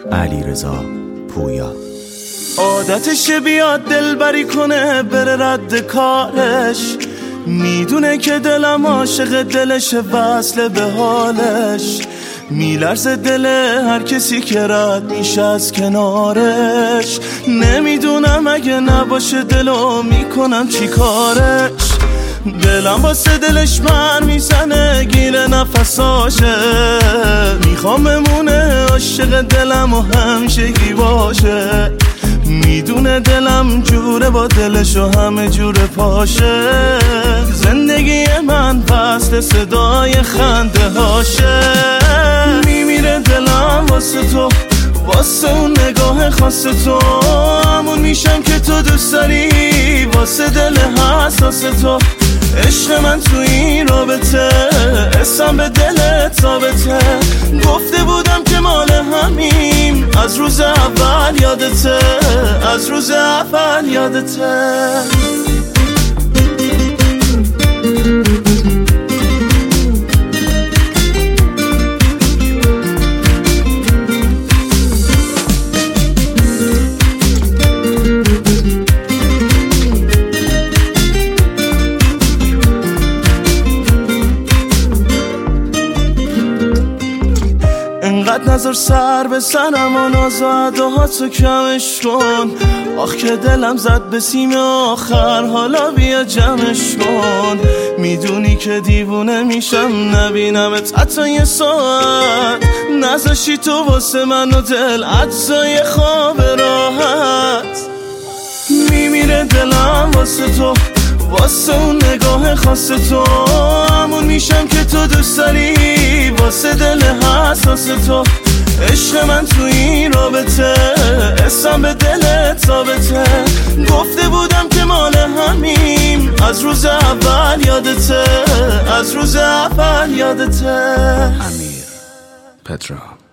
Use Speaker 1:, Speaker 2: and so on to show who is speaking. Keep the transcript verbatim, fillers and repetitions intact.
Speaker 1: علیرضا پویا.
Speaker 2: عادتشه بیاد دلبری کنه بره رد کارش، میدونه که دلم عاشق دلش وصله به حالش، میلرزه دل هر کسی که رد میشه از کنارش، نمیدونم اگه نباشه دلو میکنم چی کارش، دلم واسه دلش من میزنه گیره نفساشه، میخوام بمونه عاشق دلم و همیشگی باشه، میدونه دلم جوره با دلش و همه جوره پاشه، زندگی من فصل صدای خنده هاشه، میمیره دلم واسه تو، واسه اون نگاه خاص تو، همون میشم که تو دوست داری، واسه دل حساس تو، عشق من تو این رابطه، اسم به دلت ثابته، گفته بودم که مال همیم، از روز اول یادته، از روز اول یادته. انقدر نظر سر به سرم و نازده ها تو کمش کن، آخ که دلم زد به سیم آخر، حالا بیا جمعش کن، میدونی که دیوونه میشم نبینمت حتی یه ساعت، نذاشی تو واسه من و دل عجزای خواب راحت، میمیره دلم واسه تو، واسه اون نگاه خاص تو، همون میشم که تو دوست داری، واسه دل حساس تو، عشق من تو این رابطه، اسم به دلت ثابته، گفته بودم که مال همیم، از روز اول یادته، از روز اول یادته.
Speaker 1: امیر پترا.